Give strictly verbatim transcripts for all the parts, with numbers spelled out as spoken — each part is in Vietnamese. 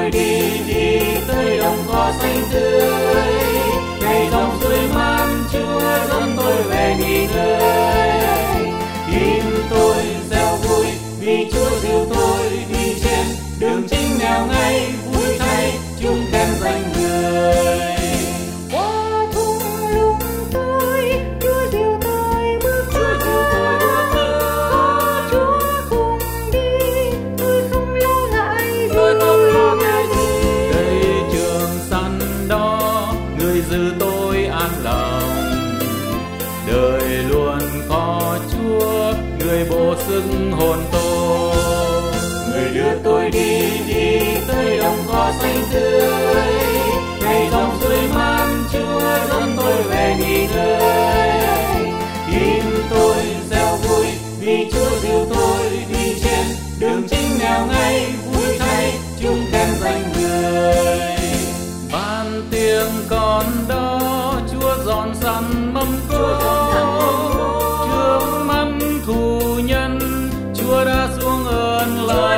tôi đi đi tới đồng cỏ xanh tươi, ngày dòng suối man Chúa dẫn tôi về nghỉ ngơi. Tim tôi reo vui vì Chúa dìu tôi đi trên đường chính nẻo ngay, vui thay chung khen danh Người. Qua thung lũng tôi, Chúa dìu tôi bước qua. Có Chúa cùng đi, tôi không lo ngại gì. Tôi không lo ngại gì. Cây trường săn đó, Người giữ tôi an lòng. Đời luôn có Chúa, Người bổ sức hồn tôi. Người đưa tôi đi đi tới đồng cỏ xanh tươi, ngày dòng suối man Chúa dẫn tôi về nghỉ ngơi. Tim tôi reo vui vì Chúa dìu tôi đi trên đường chính nẻo ngay, vui thay chung khen danh Người. Ban tiếng con đó Chúa dọn sẵn mâm cỗ, trước mắt thù nhân Chúa đã xuống ơn lành.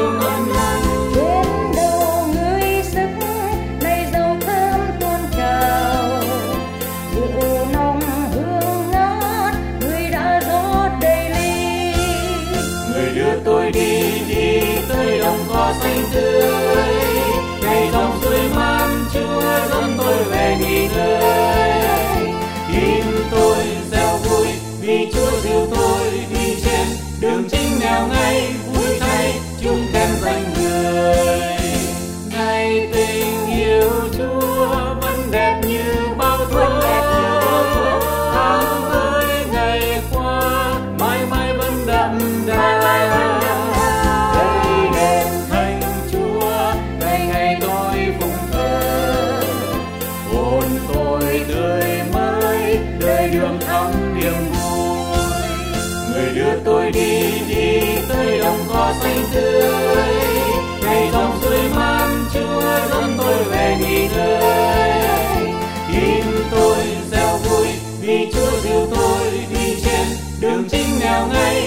Trên đầu Người sức đầy dầu thơm tuôn trào, rượu nồng hương ngát Người đã rót đầy ly. Người đưa tôi đi đi tới đồng cỏ xanh tươi, ngày dòng suối man Chúa dẫn tôi về nghỉ ngơi. Tim tôi reo vui vì Chúa dìu tôi đi trên đường chính nẻo ngay, vui thay chung khen danh Người. Ngày tình yêu Chúa vẫn đẹp như bao thuở, tháng với ngày qua mãi mãi vẫn đậm đà. Đây đền thánh Chúa, ngày ngày tôi phụng thờ, hồn tôi tươi mới, đời đường thắm niềm vui. Người đưa tôi đi đi tới đồng cỏ xanh tươi, ngày dòng suối man Chúa dẫn tôi về nghỉ ngơi. Tim tôi reo vui vì Chúa dìu tôi đi trên đường chính nẻo ngay,